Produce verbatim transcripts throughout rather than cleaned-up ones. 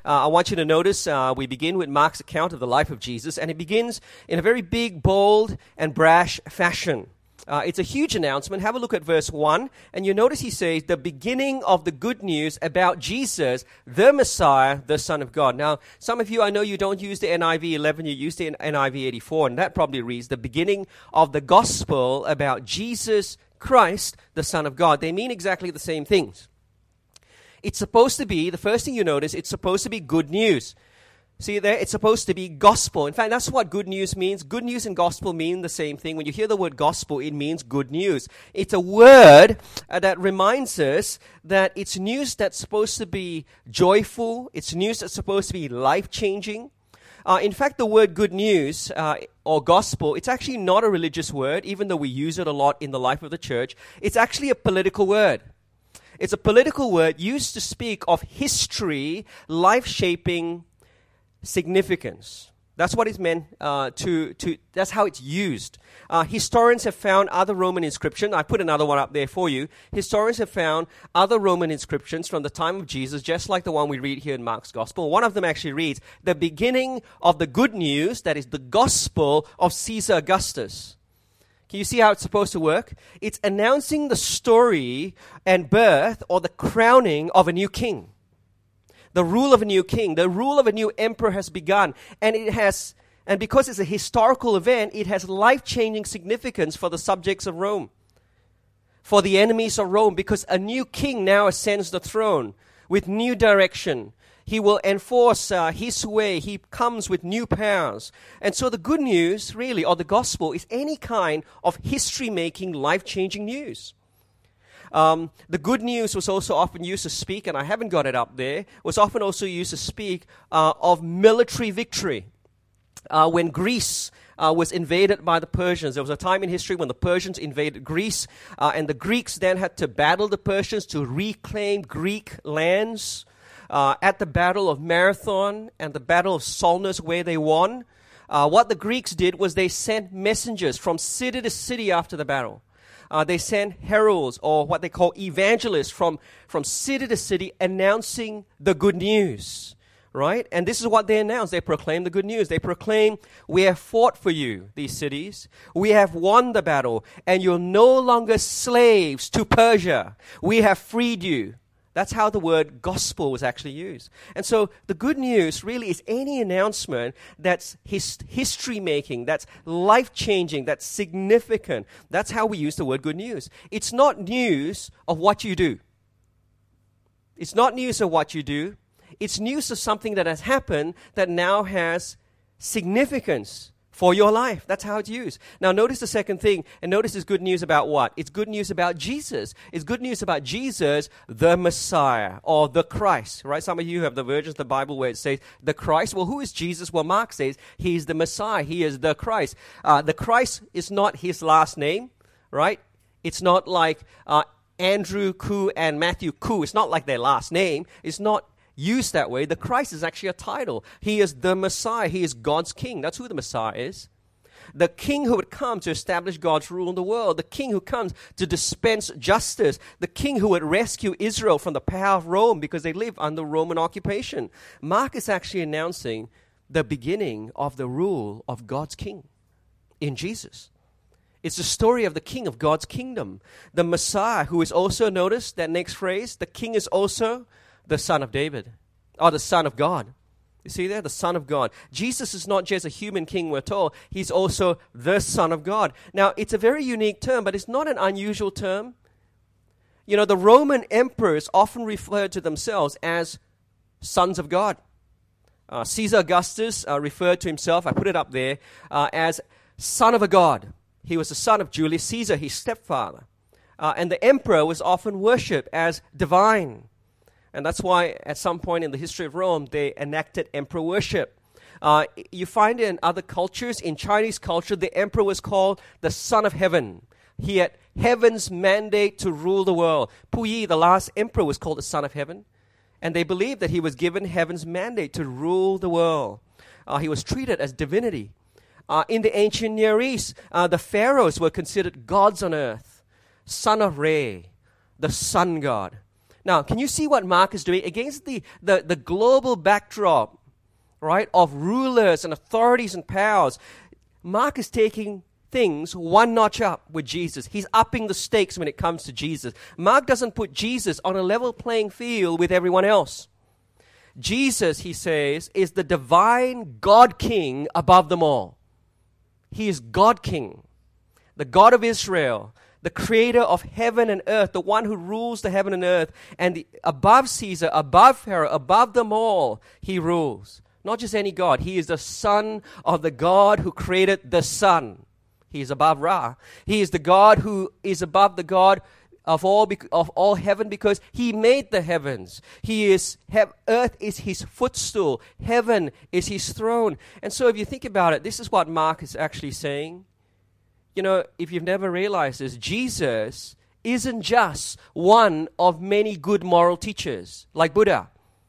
uh, I want you to notice uh, we begin with Mark's account of the life of Jesus, and it begins in a very big, bold, and brash fashion. Uh, it's a huge announcement. Have a look at verse one, and you notice he says, the beginning of the good news about Jesus, the Messiah, the Son of God. Now, some of you, I know you don't use the N I V eleven, you use the N I V eighty-four, and that probably reads, the beginning of the gospel about Jesus Christ, the Son of God. They mean exactly the same things. It's supposed to be, the first thing you notice, it's supposed to be good news. See there, it's supposed to be gospel. In fact, that's what good news means. Good news and gospel mean the same thing. When you hear the word gospel, it means good news. It's a word uh, that reminds us that it's news that's supposed to be joyful. It's news that's supposed to be life-changing. Uh, in fact, the word good news uh, or gospel, it's actually not a religious word, even though we use it a lot in the life of the church. It's actually a political word. It's a political word used to speak of history, life-shaping significance. That's what it's meant uh, to, to, that's how it's used. Uh, historians have found other Roman inscriptions. I put another one up there for you. Historians have found other Roman inscriptions from the time of Jesus, just like the one we read here in Mark's Gospel. One of them actually reads, the beginning of the good news, that is the gospel of Caesar Augustus. Can you see how it's supposed to work? It's announcing the story and birth or the crowning of a new king. The rule of a new king, the rule of a new emperor has begun, and it has, and because it's a historical event, it has life-changing significance for the subjects of Rome, for the enemies of Rome, because a new king now ascends the throne with new direction. He will enforce uh, his way. He comes with new powers. And so the good news, really, or the gospel, is any kind of history-making, life-changing news. Um, the good news was also often used to speak, and I haven't got it up there, was often also used to speak uh, of military victory. Uh, when Greece uh, was invaded by the Persians, there was a time in history when the Persians invaded Greece, uh, and the Greeks then had to battle the Persians to reclaim Greek lands. Uh, at the Battle of Marathon and the Battle of Salnus, where they won, uh, what the Greeks did was they sent messengers from city to city after the battle. Uh, they sent heralds, or what they call evangelists, from, from city to city announcing the good news, right? And this is what they announced. They proclaim the good news. They proclaim, we have fought for you, these cities. We have won the battle, and you're no longer slaves to Persia. We have freed you. That's how the word gospel was actually used. And so the good news really is any announcement that's his, history-making, that's life-changing, that's significant. That's how we use the word good news. It's not news of what you do. It's not news of what you do. It's news of something that has happened that now has significance for your life. That's how it's used. Now notice the second thing, and notice it's good news about what? It's good news about Jesus. It's good news about Jesus, the Messiah, or the Christ, right? Some of you have the versions of the Bible where it says the Christ. Well, who is Jesus? Well, Mark says he's the Messiah. He is the Christ. Uh, the Christ is not his last name, right? It's not like uh, Andrew Koo and Matthew Koo. It's not like their last name. It's not used that way. The Christ is actually a title. He is the Messiah. He is God's king. That's who the Messiah is. The king who would come to establish God's rule in the world. The king who comes to dispense justice. The king who would rescue Israel from the power of Rome because they live under Roman occupation. Mark is actually announcing the beginning of the rule of God's king in Jesus. It's the story of the king of God's kingdom. The Messiah, who is also, notice that next phrase, the king is also the Son of David, or the Son of God. You see there? The Son of God. Jesus is not just a human king, we're told. He's also the Son of God. Now, it's a very unique term, but it's not an unusual term. You know, the Roman emperors often referred to themselves as sons of God. Uh, Caesar Augustus uh, referred to himself, I put it up there, uh, as son of a god. He was the son of Julius Caesar, his stepfather. Uh, and the emperor was often worshipped as divine. And that's why at some point in the history of Rome, they enacted emperor worship. Uh, you find it in other cultures. In Chinese culture, the emperor was called the Son of Heaven. He had heaven's mandate to rule the world. Puyi, the last emperor, was called the Son of Heaven. And they believed that he was given heaven's mandate to rule the world. Uh, he was treated as divinity. Uh, in the ancient Near East, uh, the pharaohs were considered gods on earth. Son of Re, the sun god. Now, can you see what Mark is doing? Against the, the, the global backdrop, right, of rulers and authorities and powers, Mark is taking things one notch up with Jesus. He's upping the stakes when it comes to Jesus. Mark doesn't put Jesus on a level playing field with everyone else. Jesus, he says, is the divine God King above them all. He is God King, the God of Israel, the creator of heaven and earth, the one who rules the heaven and earth, and the, above Caesar, above Pharaoh, above them all, he rules. Not just any God. He is the Son of the God who created the sun. He is above Ra. He is the God who is above the God of all of all heaven because he made the heavens. He is he, earth is his footstool. Heaven is his throne. And so if you think about it, this is what Mark is actually saying. You know, if you've never realized this, Jesus isn't just one of many good moral teachers like Buddha.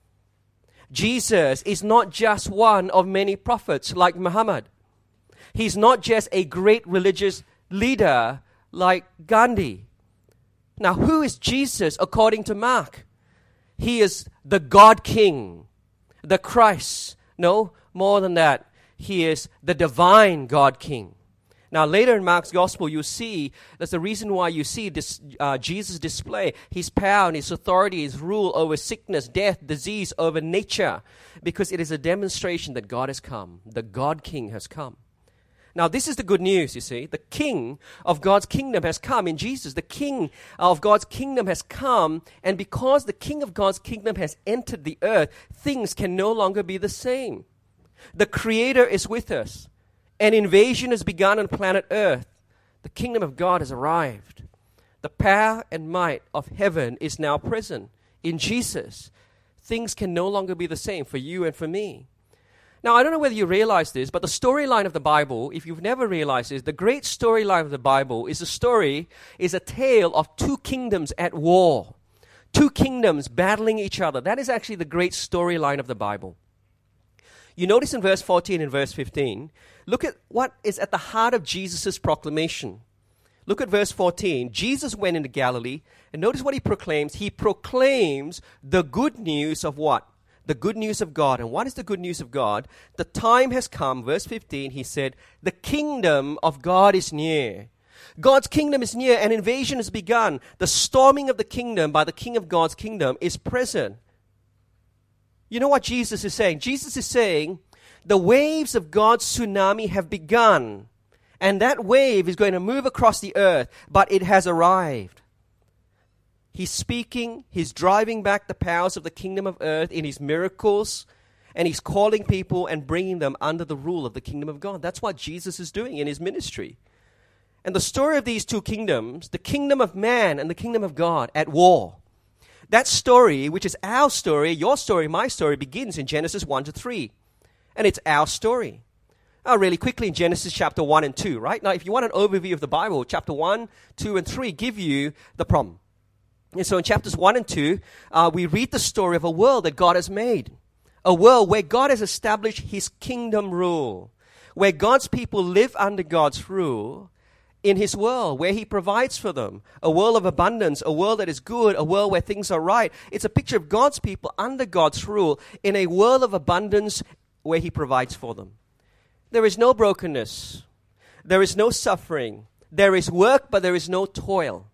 Jesus is not just one of many prophets like Muhammad. He's not just a great religious leader like Gandhi. Now, who is Jesus according to Mark? He is the God King, the Christ. No, more than that. He is the divine God King. Now, later in Mark's Gospel, you see, that's the reason why you see this, uh, Jesus display his power and his authority, his rule over sickness, death, disease, over nature, because it is a demonstration that God has come. The God King has come. Now, this is the good news, you see. The King of God's kingdom has come in Jesus. The King of God's kingdom has come, and because the King of God's kingdom has entered the earth, things can no longer be the same. The Creator is with us. An invasion has begun on planet Earth. The kingdom of God has arrived. The power and might of heaven is now present in Jesus. Things can no longer be the same for you and for me. Now, I don't know whether you realize this, but the storyline of the Bible, if you've never realized this, the great storyline of the Bible is a story, is a tale of two kingdoms at war. Two kingdoms battling each other. That is actually the great storyline of the Bible. You notice in verse fourteen and verse fifteen, look at what is at the heart of Jesus' proclamation. Look at verse fourteen. Jesus went into Galilee, and notice what he proclaims. He proclaims the good news of what? The good news of God. And what is the good news of God? The time has come, verse fifteen, he said, the kingdom of God is near. God's kingdom is near, an invasion has begun. The storming of the kingdom by the king of God's kingdom is present. You know what Jesus is saying? Jesus is saying, the waves of God's tsunami have begun, and that wave is going to move across the earth, but it has arrived. He's speaking, he's driving back the powers of the kingdom of earth in his miracles, and he's calling people and bringing them under the rule of the kingdom of God. That's what Jesus is doing in his ministry. And the story of these two kingdoms, the kingdom of man and the kingdom of God at war, that story, which is our story, your story, my story, begins in Genesis one to three. And it's our story. Now, really quickly in Genesis chapter one and two, right? Now, if you want an overview of the Bible, chapter one, two, and three give you the problem. And so in chapters one and two, uh, we read the story of a world that God has made. A world where God has established his kingdom rule. Where God's people live under God's rule in his world, where he provides for them. A world of abundance, a world that is good, a world where things are right. It's a picture of God's people under God's rule in a world of abundance where he provides for them. There is no brokenness. There is no suffering. There is work, but there is no toil.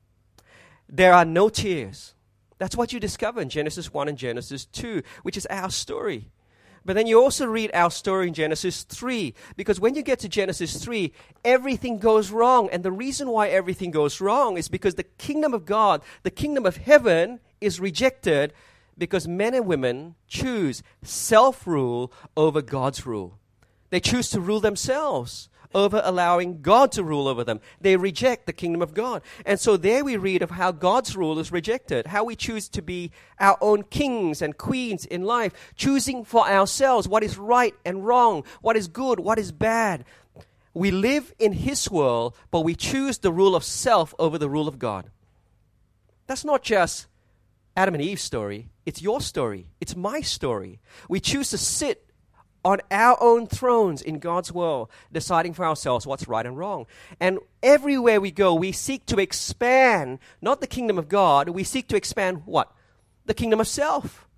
There are no tears. That's what you discover in Genesis one and Genesis two, which is our story. But then you also read our story in Genesis three, because when you get to Genesis three, everything goes wrong. And the reason why everything goes wrong is because the kingdom of God, the kingdom of heaven, is rejected because men and women choose self-rule over God's rule. They choose to rule themselves over allowing God to rule over them. They reject the kingdom of God. And so there we read of how God's rule is rejected, how we choose to be our own kings and queens in life, choosing for ourselves what is right and wrong, what is good, what is bad. We live in his world, but we choose the rule of self over the rule of God. That's not just Adam and Eve's story. It's your story. It's my story. We choose to sit on our own thrones in God's world, deciding for ourselves what's right and wrong. And everywhere we go, we seek to expand, not the kingdom of God, we seek to expand what? the kingdom of self.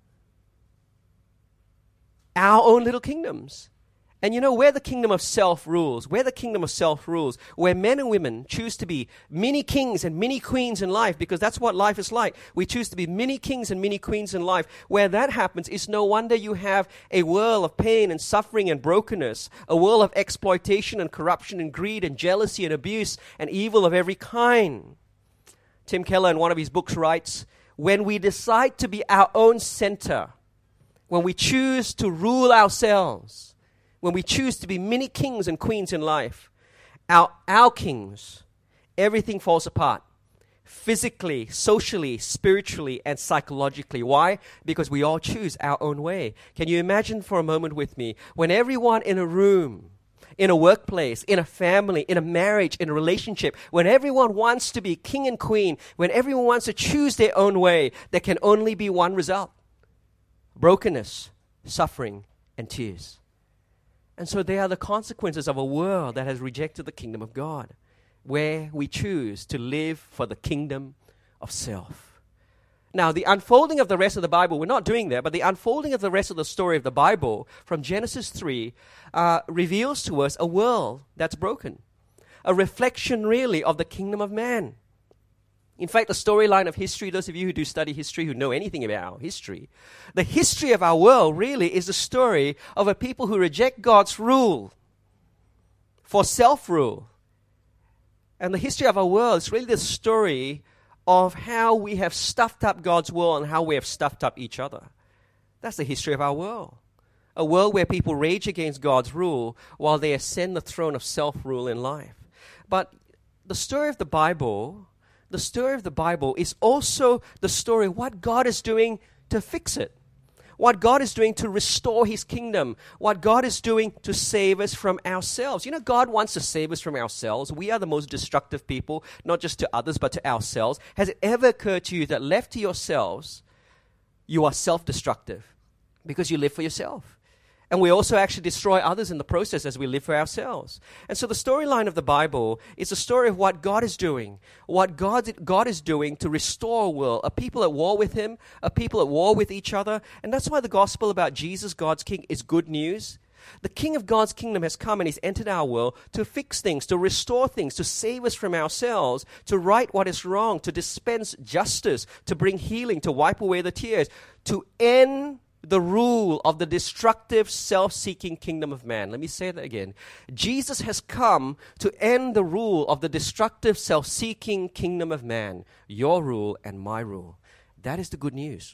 Our own little kingdoms. And you know, where the kingdom of self rules, where the kingdom of self rules, where men and women choose to be mini kings and mini queens in life, because that's what life is like. We choose to be mini kings and mini queens in life. Where that happens, it's no wonder you have a world of pain and suffering and brokenness, a world of exploitation and corruption and greed and jealousy and abuse and evil of every kind. Tim Keller, in one of his books, writes, when we decide to be our own center, when we choose to rule ourselves, when we choose to be many kings and queens in life, our, our kings, everything falls apart. Physically, socially, spiritually, and psychologically. Why? Because we all choose our own way. Can you imagine for a moment with me, when everyone in a room, in a workplace, in a family, in a marriage, in a relationship, when everyone wants to be king and queen, when everyone wants to choose their own way, there can only be one result: brokenness, suffering, and tears. And so they are the consequences of a world that has rejected the kingdom of God, where we choose to live for the kingdom of self. Now, the unfolding of the rest of the Bible, we're not doing that, but the unfolding of the rest of the story of the Bible from Genesis three uh, reveals to us a world that's broken, a reflection really of the kingdom of man. In fact, the storyline of history, those of you who do study history, who know anything about our history, the history of our world really is the story of a people who reject God's rule for self-rule. And the history of our world is really the story of how we have stuffed up God's world and how we have stuffed up each other. That's the history of our world. A world where people rage against God's rule while they ascend the throne of self-rule in life. But the story of the Bible... The story of the Bible is also the story of what God is doing to fix it. What God is doing to restore His kingdom. What God is doing to save us from ourselves. You know, God wants to save us from ourselves. We are the most destructive people, not just to others, but to ourselves. Has it ever occurred to you that left to yourselves, you are self-destructive because you live for yourself? And we also actually destroy others in the process as we live for ourselves. And so the storyline of the Bible is a story of what God is doing, what God, God is doing to restore a world, a people at war with Him, a people at war with each other. And that's why the gospel about Jesus, God's King, is good news. The King of God's kingdom has come and He's entered our world to fix things, to restore things, to save us from ourselves, to right what is wrong, to dispense justice, to bring healing, to wipe away the tears, to end the rule of the destructive, self-seeking kingdom of man. Let me say that again. Jesus has come to end the rule of the destructive, self-seeking kingdom of man. Your rule and my rule. That is the good news.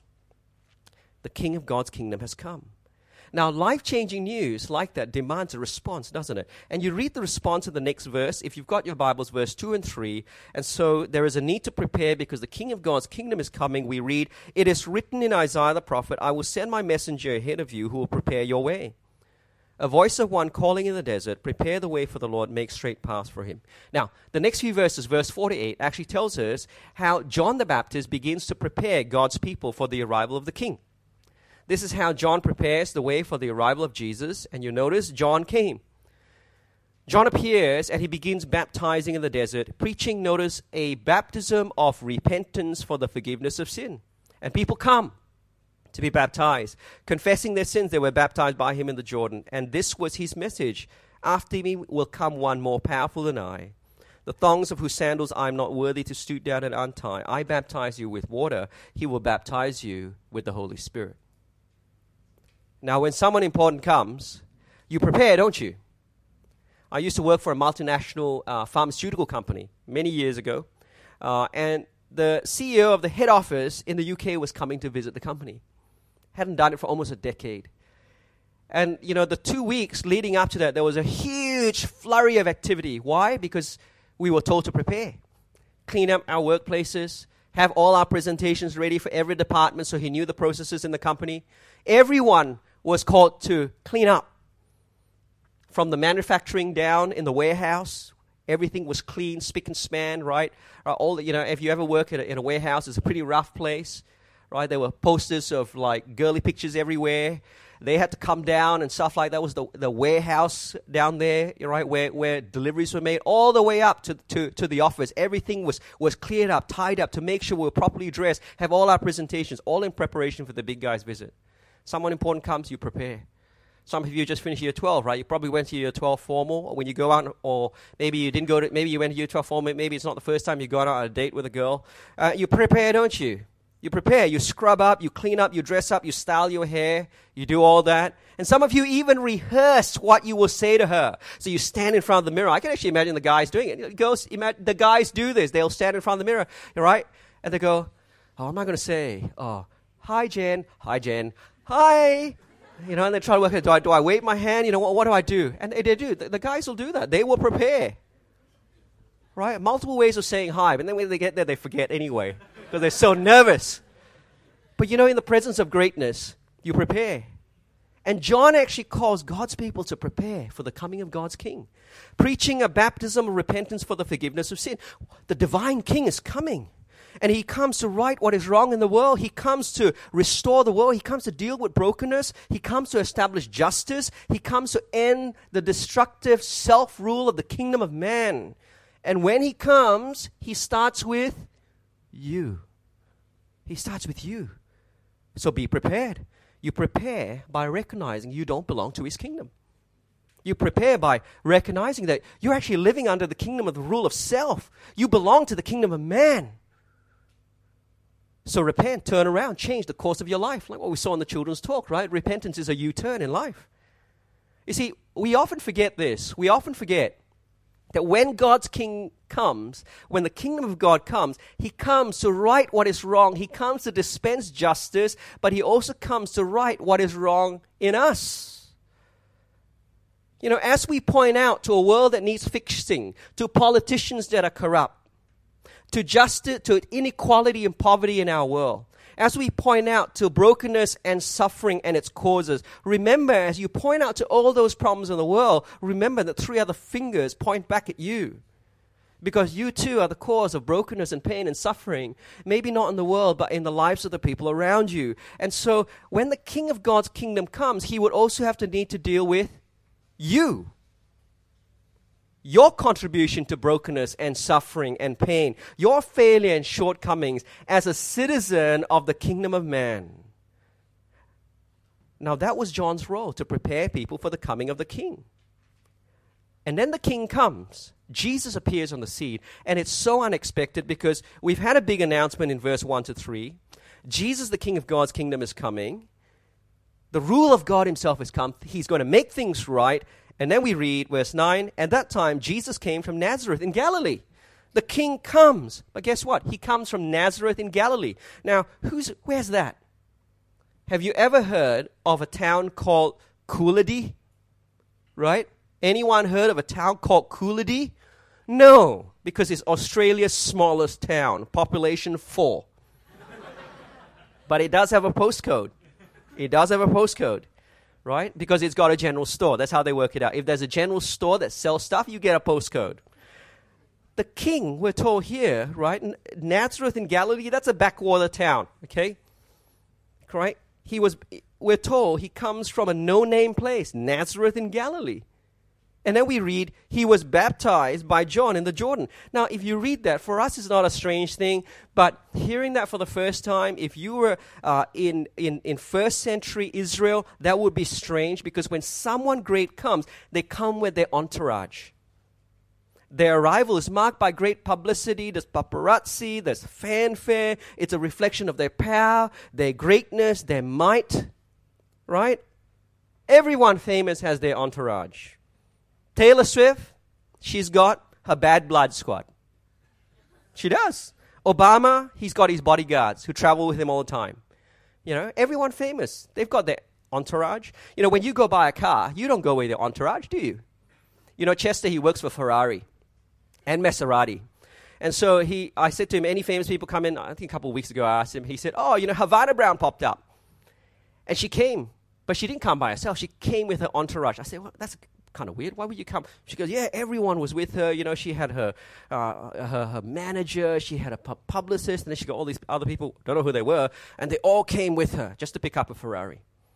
The King of God's kingdom has come. Now, life-changing news like that demands a response, doesn't it? And you read the response in the next verse, if you've got your Bibles, verse two and three. And so there is a need to prepare because the King of God's kingdom is coming. We read, "It is written in Isaiah the prophet, I will send my messenger ahead of you who will prepare your way. A voice of one calling in the desert, prepare the way for the Lord, make straight paths for Him." Now, the next few verses, verse forty-eight, actually tells us how John the Baptist begins to prepare God's people for the arrival of the King. This is how John prepares the way for the arrival of Jesus. And you notice, John came. John appears and he begins baptizing in the desert, preaching, notice, a baptism of repentance for the forgiveness of sin. And people come to be baptized. Confessing their sins, they were baptized by him in the Jordan. And this was his message: "After me will come one more powerful than I, the thongs of whose sandals I am not worthy to stoop down and untie. I baptize you with water. He will baptize you with the Holy Spirit." Now, when someone important comes, you prepare, don't you? I used to work for a multinational uh, pharmaceutical company many years ago, uh, and the C E O of the head office in the U K was coming to visit the company. Hadn't done it for almost a decade. And, you know, the two weeks leading up to that, there was a huge flurry of activity. Why? Because we were told to prepare. Clean up our workplaces, have all our presentations ready for every department, so he knew the processes in the company. Everyone was called to clean up. From the manufacturing down in the warehouse, everything was clean, spick and span, right? Uh, all the, you know, if you ever work in a, in a warehouse, it's a pretty rough place, right? There were posters of like girly pictures everywhere. they had to come down and stuff like that. Was the, the warehouse down there, right, where, where deliveries were made, all the way up to, to, to the office. Everything was, was cleared up, tied up to make sure we were properly dressed, have all our presentations, all in preparation for the big guy's visit. Someone important comes, you prepare. Some of you just finished year twelve, right? You probably went to year twelve formal, or when you go out, or maybe you didn't go to, maybe you went to year twelve formal, maybe it's not the first time you've gone out on a date with a girl. Uh, you prepare, don't you? You prepare, you scrub up, you clean up, you dress up, you style your hair, you do all that. And some of you even rehearse what you will say to her. So you stand in front of the mirror. I can actually imagine the guys doing it. Girls, the guys do this. They'll stand in front of the mirror, right? And they go, oh, what am I going to say? Oh, hi, Jen. Hi, Jen. Hi. You know, and they try to work out, do I, do I wave my hand? You know, what, what do I do? And they, they do. The, the guys will do that. They will prepare. Right? Multiple ways of saying hi. But then when they get there, they forget anyway. Because they're so nervous. But you know, in the presence of greatness, you prepare. And John actually calls God's people to prepare for the coming of God's King. Preaching a baptism of repentance for the forgiveness of sin. The divine King is coming. And he comes to right what is wrong in the world. He comes to restore the world. He comes to deal with brokenness. He comes to establish justice. He comes to end the destructive self-rule of the kingdom of man. And when he comes, he starts with you. He starts with you. So be prepared. You prepare by recognizing you don't belong to his kingdom. You prepare by recognizing that you're actually living under the kingdom of the rule of self. You belong to the kingdom of man. So repent, turn around, change the course of your life. Like what we saw in the children's talk, right? Repentance is a U-turn in life. You see, we often forget this. We often forget that when God's King comes, when the kingdom of God comes, he comes to right what is wrong. He comes to dispense justice, but he also comes to right what is wrong in us. You know, as we point out to a world that needs fixing, to politicians that are corrupt, to justice, to inequality and poverty in our world, as we point out to brokenness and suffering and its causes, remember, as you point out to all those problems in the world, remember that three other fingers point back at you. Because you too are the cause of brokenness and pain and suffering, maybe not in the world, but in the lives of the people around you. And so when the King of God's kingdom comes, he would also have to need to deal with you. Your contribution to brokenness and suffering and pain, your failure and shortcomings as a citizen of the kingdom of man. Now that was John's role, to prepare people for the coming of the King. And then the King comes. Jesus appears on the scene, and it's so unexpected because we've had a big announcement in verse one to three. Jesus, the King of God's kingdom, is coming. The rule of God himself has come. He's going to make things right. And then we read verse nine, at that time Jesus came from Nazareth in Galilee. The King comes. But guess what? He comes from Nazareth in Galilee. Now, who's where's that? Have you ever heard of a town called Coolidge? Right? Anyone heard of a town called Coolidge? No, because it's Australia's smallest town, population four. But it does have a postcode. It does have a postcode. Right? Because it's got a general store. That's how they work it out. If there's a general store that sells stuff, you get a postcode. The King, we're told here, right? Nazareth in Galilee, that's a backwater town, okay? Right? He was, we're told he comes from a no-name place, Nazareth in Galilee. And then we read, he was baptized by John in the Jordan. Now, if you read that, for us it's not a strange thing, but hearing that for the first time, if you were uh, in, in, in first century Israel, that would be strange, because when someone great comes, they come with their entourage. Their arrival is marked by great publicity. There's paparazzi, there's fanfare. It's a reflection of their power, their greatness, their might, right? Everyone famous has their entourage. Taylor Swift, she's got her bad blood squad. She does. Obama, he's got his bodyguards who travel with him all the time. You know, everyone famous, they've got their entourage. You know, when you go buy a car, you don't go with your entourage, do you? You know, Chester, he works for Ferrari and Maserati. And so he, I said to him, any famous people come in? I think a couple of weeks ago I asked him, he said, oh, you know, Havana Brown popped up. And she came, but she didn't come by herself. She came with her entourage. I said, well, that's kind of weird. Why would you come? She goes, yeah, everyone was with her. You know, she had her uh, her, her manager, she had a pu- publicist, and then she got all these other people, don't know who they were, and they all came with her just to pick up a Ferrari.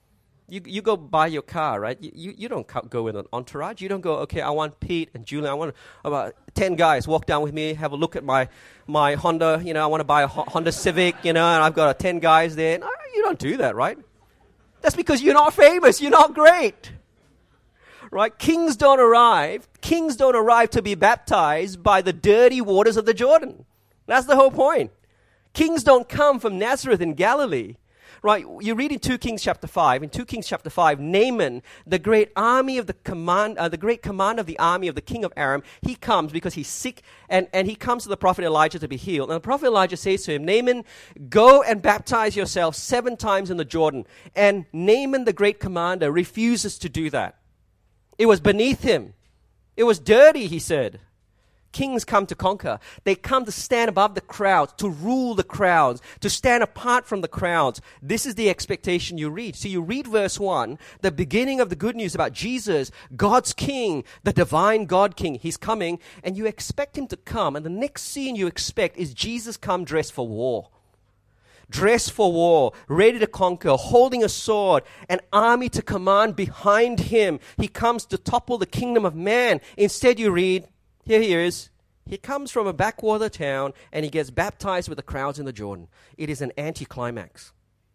You you go buy your car, right? You, you, you don't co- go in an entourage. You don't go, okay, I want Pete and Julian. I want about ten guys walk down with me, have a look at my my Honda. You know, I want to buy a Ho- Honda Civic, you know, and I've got uh, ten guys there. No, you don't do that, right? That's because you're not famous. You're not great. Right? Kings don't arrive. Kings don't arrive to be baptized by the dirty waters of the Jordan. That's the whole point. Kings don't come from Nazareth in Galilee. Right, you read in two Kings chapter five. In two Kings chapter five, Naaman, the great army of the command, uh, the great command of the army of the king of Aram, he comes because he's sick, and, and he comes to the prophet Elijah to be healed. And the prophet Elijah says to him, Naaman, go and baptize yourself seven times in the Jordan. And Naaman, the great commander, refuses to do that. It was beneath him. It was dirty, he said. Kings come to conquer. They come to stand above the crowds, to rule the crowds, to stand apart from the crowds. This is the expectation you read. So you read verse one, the beginning of the good news about Jesus, God's King, the divine God King. He's coming, and you expect him to come. And the next scene you expect is Jesus come dressed for war. Dressed for war, ready to conquer, holding a sword, an army to command behind him. He comes to topple the kingdom of man. Instead you read, here he is. He comes from a backwater town and he gets baptized with the crowds in the Jordan. It is an anticlimax.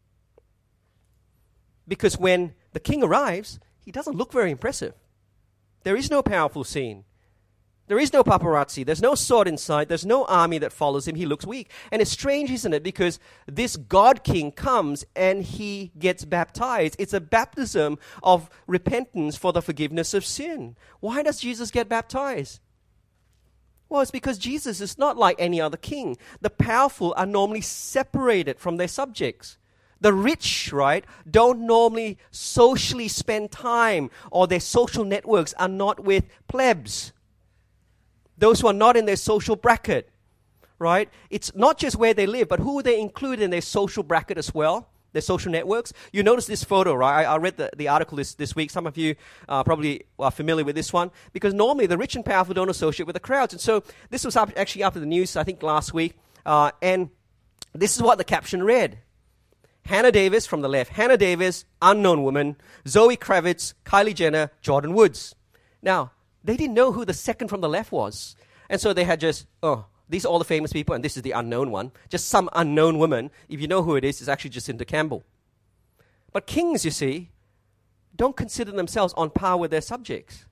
Because when the king arrives, he doesn't look very impressive. There is no powerful scene. There is no paparazzi. There's no sword in sight. There's no army that follows him. He looks weak. And it's strange, isn't it? Because this God King comes and he gets baptized. It's a baptism of repentance for the forgiveness of sin. Why does Jesus get baptized? Well, it's because Jesus is not like any other king. The powerful are normally separated from their subjects. The rich, right, don't normally socially spend time, or their social networks are not with plebs. Those who are not in their social bracket, right? It's not just where they live, but who they include in their social bracket as well, their social networks. You notice this photo, right? I, I read the, the article this, this week. Some of you uh, probably are familiar with this one, because normally the rich and powerful don't associate with the crowds. And so this was up, actually after the news, I think last week, uh, and this is what the caption read. Hannah Davis from the left. Hannah Davis, unknown woman. Zoe Kravitz, Kylie Jenner, Jordan Woods. Now, they didn't know who the second from the left was. And so they had just, oh, these are all the famous people, and this is the unknown one. Just some unknown woman. If you know who it is, it's actually Jacinta Campbell. But kings, you see, don't consider themselves on par with their subjects.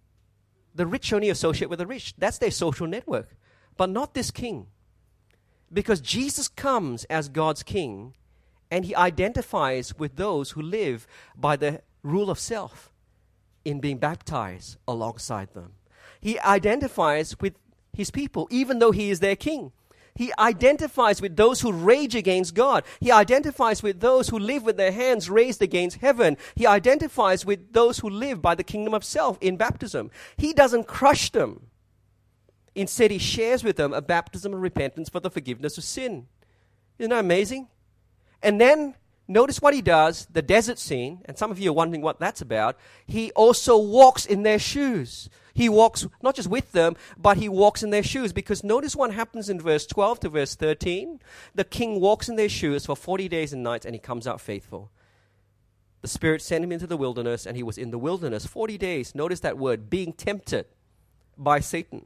The rich only associate with the rich. That's their social network. But not this king. Because Jesus comes as God's king, and he identifies with those who live by the rule of self in being baptized alongside them. He identifies with his people, even though he is their king. He identifies with those who rage against God. He identifies with those who live with their hands raised against heaven. He identifies with those who live by the kingdom of self in baptism. He doesn't crush them. Instead, he shares with them a baptism of repentance for the forgiveness of sin. Isn't that amazing? And then, notice what he does, the desert scene, and some of you are wondering what that's about. He also walks in their shoes. He walks not just with them, but he walks in their shoes. Because notice what happens in verse twelve to verse thirteen. The king walks in their shoes for forty days and nights, and he comes out faithful. The Spirit sent him into the wilderness, and he was in the wilderness forty days. Notice that word, being tempted by Satan.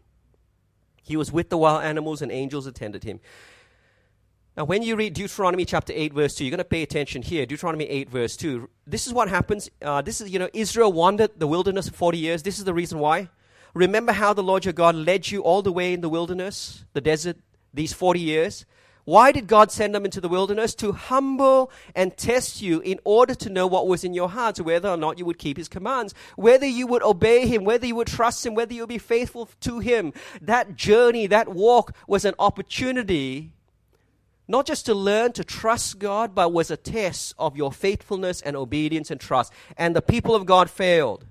He was with the wild animals, and angels attended him. Now, when you read Deuteronomy chapter eight, verse two, you're going to pay attention here. Deuteronomy eight, verse two. This is what happens. Uh, this is, you know, Israel wandered the wilderness for forty years. This is the reason why. Remember how the Lord your God led you all the way in the wilderness, the desert, these forty years? Why did God send them into the wilderness? To humble and test you in order to know what was in your hearts, whether or not you would keep his commands, whether you would obey him, whether you would trust him, whether you would be faithful to him. That journey, that walk was an opportunity not just to learn to trust God, but was a test of your faithfulness and obedience and trust. And the people of God failed.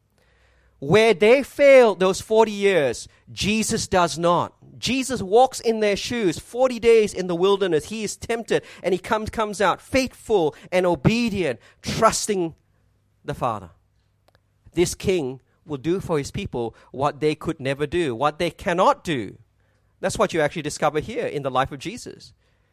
Where they failed those forty years, Jesus does not. Jesus walks in their shoes forty days in the wilderness. He is tempted, and he comes, comes out faithful and obedient, trusting the Father. This king will do for his people what they could never do, what they cannot do. That's what you actually discover here in the life of Jesus.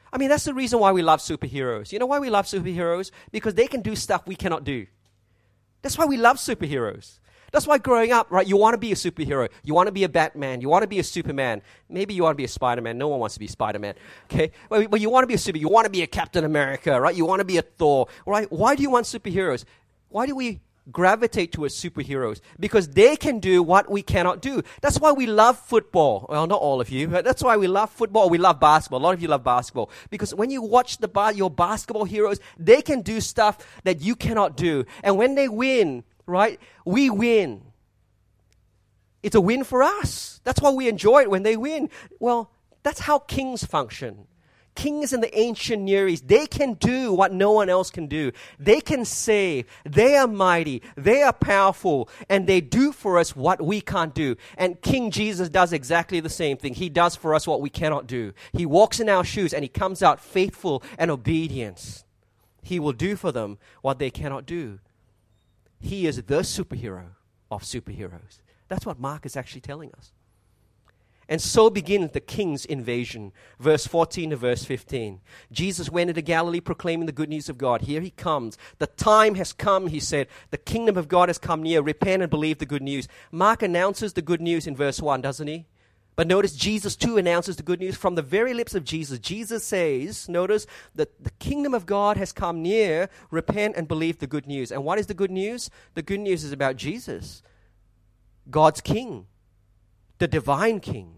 I mean, that's the reason why we love superheroes. You know why we love superheroes? Because they can do stuff we cannot do. That's why we love superheroes. That's why growing up, right, you want to be a superhero. You want to be a Batman. You want to be a Superman. Maybe you want to be a Spider-Man. No one wants to be Spider-Man. Okay? But, but you want to be a super. You want to be a Captain America, right? You want to be a Thor, right? Why do you want superheroes? Why do we gravitate towards superheroes? Because they can do what we cannot do. That's why we love football. Well, not all of you, but that's why we love football. We love basketball. A lot of you love basketball. Because when you watch the ba- your basketball heroes, they can do stuff that you cannot do. And when they win, right, we win. It's a win for us. That's why we enjoy it when they win. Well, that's how kings function. Kings in the ancient Near East, they can do what no one else can do. They can save. They are mighty. They are powerful. And they do for us what we can't do. And King Jesus does exactly the same thing. He does for us what we cannot do. He walks in our shoes and he comes out faithful and obedient. He will do for them what they cannot do. He is the superhero of superheroes. That's what Mark is actually telling us. And so begins the king's invasion. Verse fourteen to verse fifteen. Jesus went into Galilee proclaiming the good news of God. Here he comes. The time has come, he said. The kingdom of God has come near. Repent and believe the good news. Mark announces the good news in verse one, doesn't he? But notice Jesus too announces the good news from the very lips of Jesus. Jesus says, notice, that the kingdom of God has come near. Repent and believe the good news. And what is the good news? The good news is about Jesus, God's king, the divine king.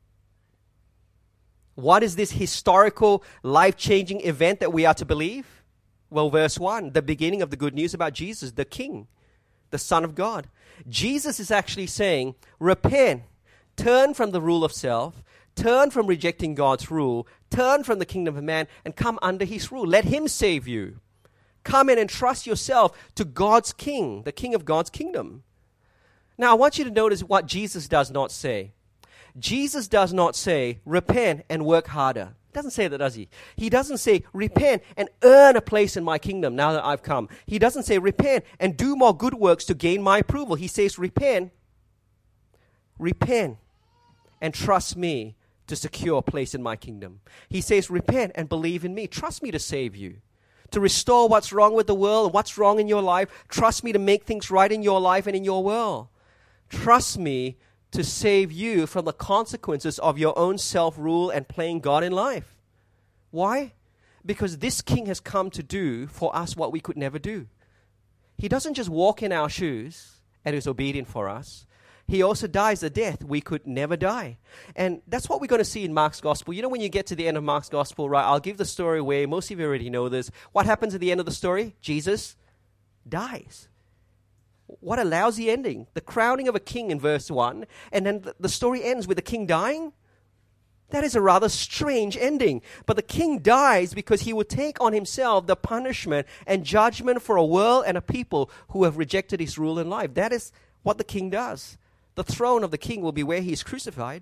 What is this historical, life-changing event that we are to believe? Well, verse one, the beginning of the good news about Jesus, the King, the Son of God. Jesus is actually saying, repent, turn from the rule of self, turn from rejecting God's rule, turn from the kingdom of man, and come under his rule. Let him save you. Come in and trust yourself to God's King, the King of God's kingdom. Now, I want you to notice what Jesus does not say. Jesus does not say, repent and work harder. He doesn't say that, does he? He doesn't say, repent and earn a place in my kingdom now that I've come. He doesn't say, repent and do more good works to gain my approval. He says, repent, repent and trust me to secure a place in my kingdom. He says, repent and believe in me. Trust me to save you, to restore what's wrong with the world and what's wrong in your life. Trust me to make things right in your life and in your world. Trust me to save you from the consequences of your own self-rule and playing God in life. Why? Because this king has come to do for us what we could never do. He doesn't just walk in our shoes and is obedient for us. He also dies a death we could never die. And that's what we're going to see in Mark's gospel. You know, when you get to the end of Mark's gospel, right, I'll give the story away. Most of you already know this. What happens at the end of the story? Jesus dies. What a lousy ending. The crowning of a king in verse one, and then the, the story ends with the king dying. That is a rather strange ending. But the king dies because he will take on himself the punishment and judgment for a world and a people who have rejected his rule in life. That is what the king does. The throne of the king will be where he is crucified.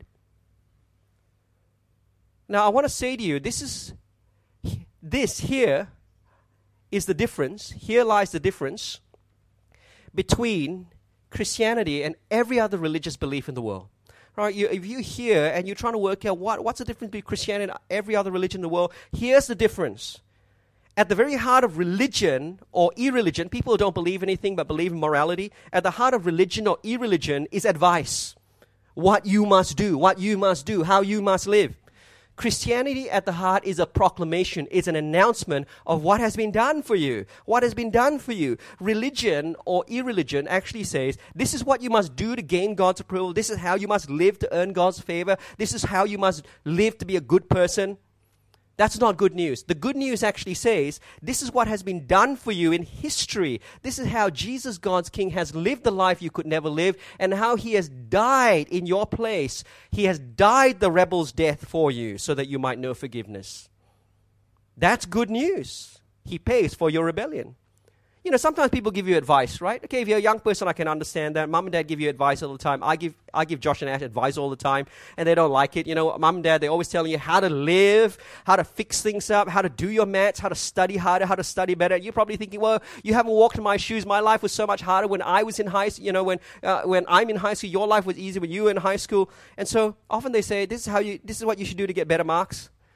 Now, I want to say to you, this is, this here is the difference. Here lies the difference between Christianity and every other religious belief in the world. Right? You, if you hear and you're trying to work out what, what's the difference between Christianity and every other religion in the world, here's the difference. At the very heart of religion or irreligion, people who don't believe anything but believe in morality, at the heart of religion or irreligion is advice. What you must do, what you must do, how you must live. Christianity at the heart is a proclamation, is an announcement of what has been done for you. What has been done for you. Religion or irreligion actually says, this is what you must do to gain God's approval. This is how you must live to earn God's favor. This is how you must live to be a good person. That's not good news. The good news actually says, this is what has been done for you in history. This is how Jesus, God's King, has lived the life you could never live, and how he has died in your place. He has died the rebel's death for you so that you might know forgiveness. That's good news. He pays for your rebellion. You know, sometimes people give you advice, right? Okay, if you're a young person, I can understand that. Mom and dad give you advice all the time. I give I give Josh and Ash advice all the time, and they don't like it. You know, mom and dad, they're always telling you how to live, how to fix things up, how to do your maths, how to study harder, how to study better. You're probably thinking, well, you haven't walked in my shoes. My life was so much harder when I was in high school. You know, when uh, when I'm in high school, your life was easy when you were in high school. And so often they say, this is how you, this is what you should do to get better marks.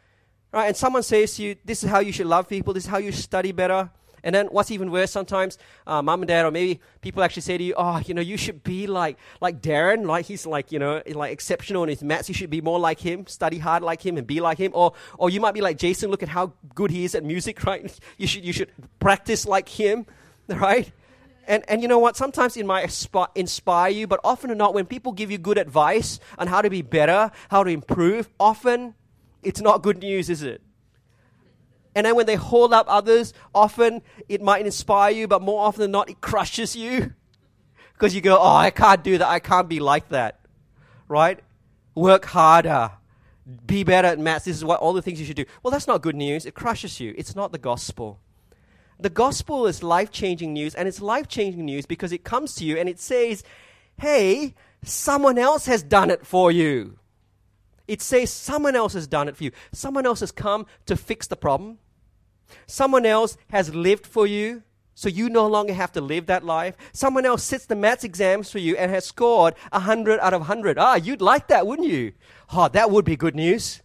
Right? And someone says to you, this is how you should love people, this is how you study better. And then what's even worse sometimes, uh, mom and dad, or maybe people actually say to you, oh, you know, you should be like like Darren, like he's like, you know, like exceptional in his maths. You should be more like him, study hard like him and be like him. Or or you might be like Jason, look at how good he is at music, right? You should you should practice like him, right? And and you know what? Sometimes it might inspi- inspire you, but often or not, when people give you good advice on how to be better, how to improve, often it's not good news, is it? And then when they hold up others, often it might inspire you, but more often than not, it crushes you. Because you go, oh, I can't do that. I can't be like that. Right? Work harder. Be better at maths. This is what all the things you should do. Well, that's not good news. It crushes you. It's not the gospel. The gospel is life-changing news, and it's life-changing news because it comes to you and it says, hey, someone else has done it for you. It says someone else has done it for you. Someone else has come to fix the problem. Someone else has lived for you, so you no longer have to live that life. Someone else sits the maths exams for you and has scored one hundred out of one hundred. Ah, you'd like that, wouldn't you? Oh, that would be good news.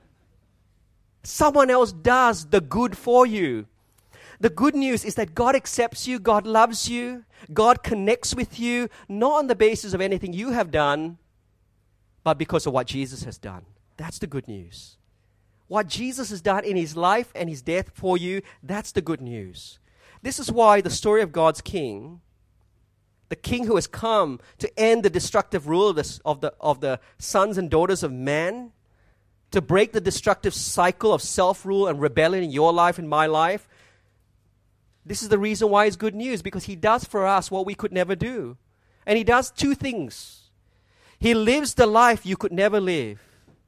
Someone else does the good for you. The good news is that God accepts you, God loves you, God connects with you, not on the basis of anything you have done, but because of what Jesus has done. That's the good news. What Jesus has done in his life and his death for you, that's the good news. This is why the story of God's king, the king who has come to end the destructive rule of the, of the, of the sons and daughters of man, to break the destructive cycle of self-rule and rebellion in your life and my life, this is the reason why it's good news, because he does for us what we could never do. And he does two things. He lives the life you could never live.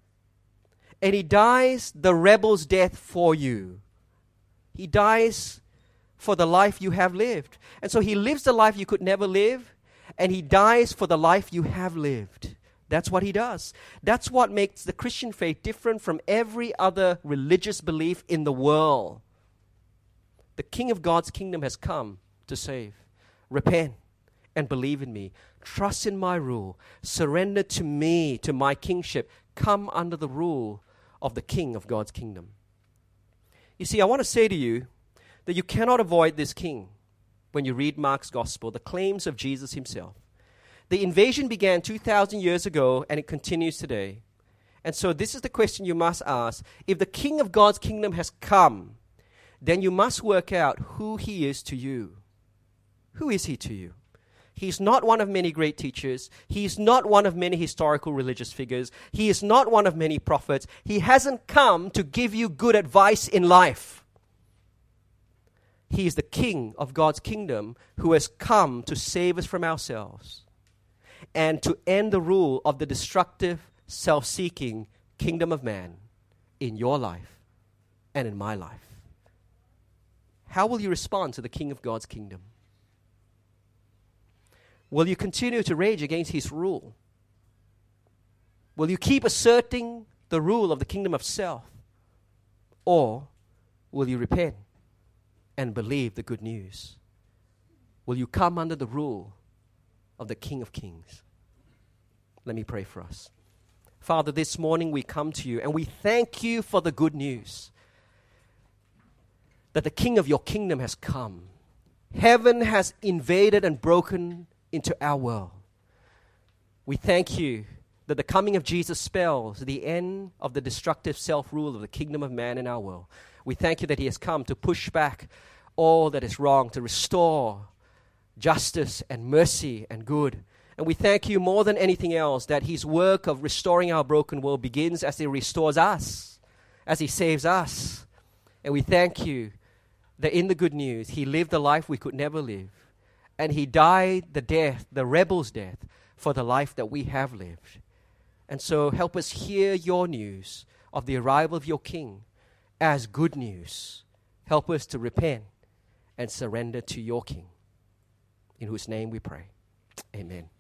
And he dies the rebel's death for you. He dies for the life you have lived. And so he lives the life you could never live, and he dies for the life you have lived. That's what he does. That's what makes the Christian faith different from every other religious belief in the world. The King of God's kingdom has come to save. Repent and believe in me. Trust in my rule. Surrender to me, to my kingship. Come under the rule of the King of God's kingdom. You see, I want to say to you that you cannot avoid this king when you read Mark's gospel, the claims of Jesus himself. The invasion began two thousand years ago, and it continues today. And so this is the question you must ask. If the King of God's kingdom has come, then you must work out who he is to you. Who is he to you? He's not one of many great teachers. He's not one of many historical religious figures. He is not one of many prophets. He hasn't come to give you good advice in life. He is the King of God's kingdom who has come to save us from ourselves and to end the rule of the destructive, self-seeking kingdom of man in your life and in my life. How will you respond to the King of God's kingdom? Will you continue to rage against his rule? Will you keep asserting the rule of the kingdom of self? Or will you repent and believe the good news? Will you come under the rule of the King of Kings? Let me pray for us. Father, this morning we come to you and we thank you for the good news that the King of your kingdom has come. Heaven has invaded and broken into our world. We thank you that the coming of Jesus spells the end of the destructive self-rule of the kingdom of man in our world. We thank you that he has come to push back all that is wrong, to restore justice and mercy and good. And we thank you more than anything else that his work of restoring our broken world begins as he restores us, as he saves us. And we thank you that in the good news, he lived the life we could never live. And he died the death, the rebel's death, for the life that we have lived. And so help us hear your news of the arrival of your King as good news. Help us to repent and surrender to your King, in whose name we pray. Amen.